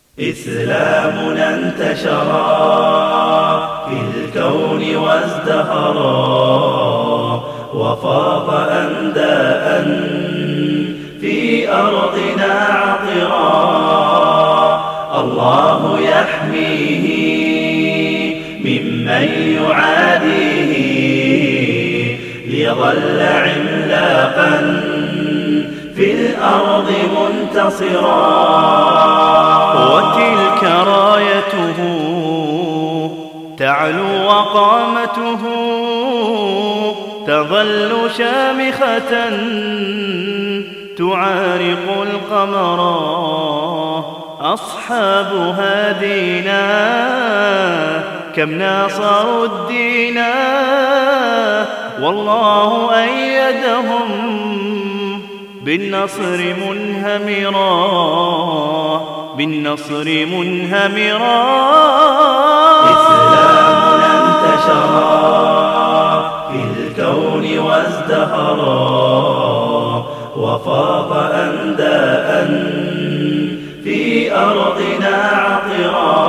إسلامنا انتشرا في الكون وازدهرا وفاض أنداء في أرضنا عطرا. الله يحميه ممن يعاديه ليظل عملاقا في الأرض منتصرا. وتلك رايته تعلو وقامته تظل شامخة تعارق القمرا. أصحاب هادينا كم ناصروا الدين والله أيدهم بالنصر منهمرا بالنصر منهمرا. إسلامنا انتشرا في الكون وازدهرا وفاض أنداء في أرضنا عطرا.